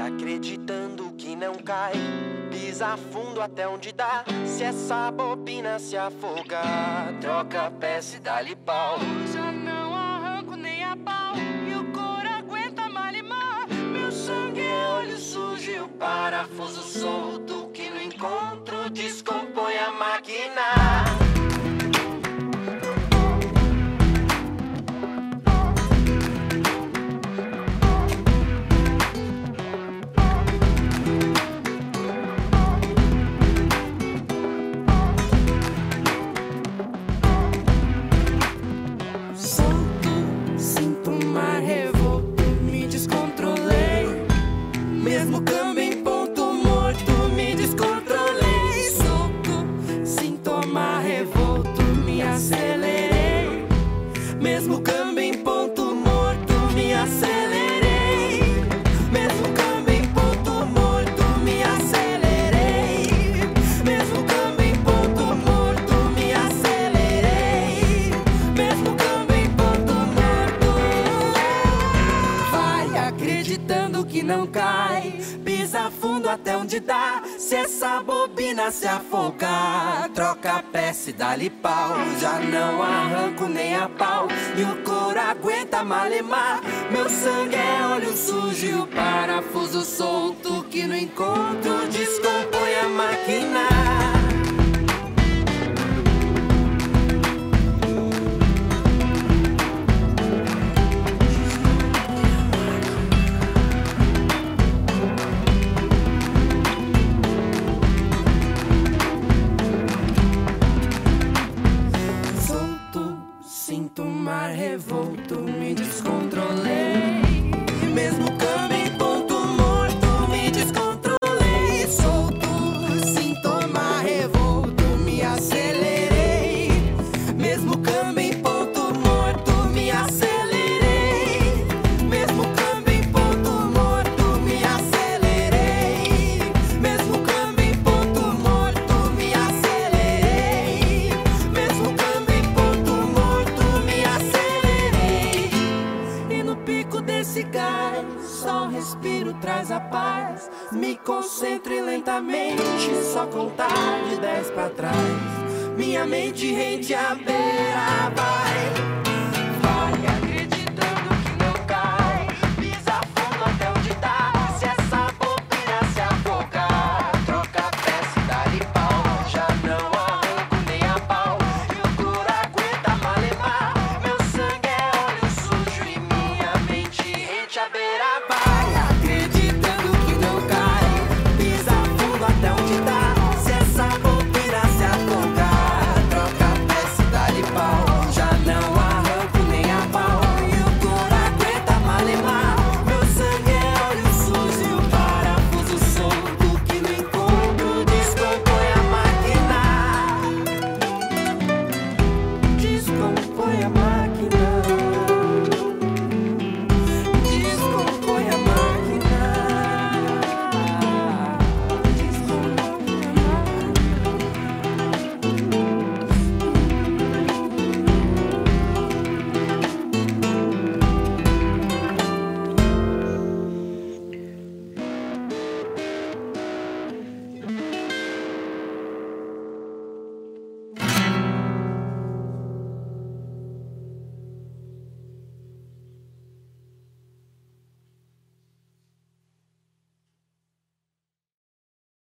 acreditando que não cai. Pisa fundo até onde dá. Se essa bobina se afogar, troca a peça e dá-lhe pau. Já não arranco nem a pau, e o couro aguenta malimar. Meu sangue é olho sujo e o parafuso solto, que no encontro descompõe a máquina. Mesmo câmbio em ponto morto, me descontrolei. Solto, sintoma revolto, me acelerei. Mesmo câmbio em ponto morto, me acelerei. Mesmo câmbio em ponto morto, me acelerei. Mesmo câmbio em ponto morto, me acelerei. Mesmo câmbio em ponto morto. Vai acreditando que não cai. Pisa fundo até onde dá. Se essa bobina se afogar, troca a peça e dá-lhe pau. Já não arranco nem a pau, e o couro aguenta malemar. Meu sangue é óleo sujo e o parafuso solto, que no encontro descompõe a máquina. Sinto o mar revolto, me descontrolei. Mesmo câmbio em ponto morto, me descontrolei. Solto, sinto o mar revolto, me acelerei. Mesmo câmbio em ponto morto, me acelerei. Mesmo câmbio em ponto morto, me acelerei. Mesmo câmbio em ponto morto, me acelerei. Mesmo câmbio em ponto morto, me acelerei. E no pico desse gás, só respiro, traz a paz. Me concentro e lentamente, só contar de 10 pra trás. Minha mente rende a beira, vai.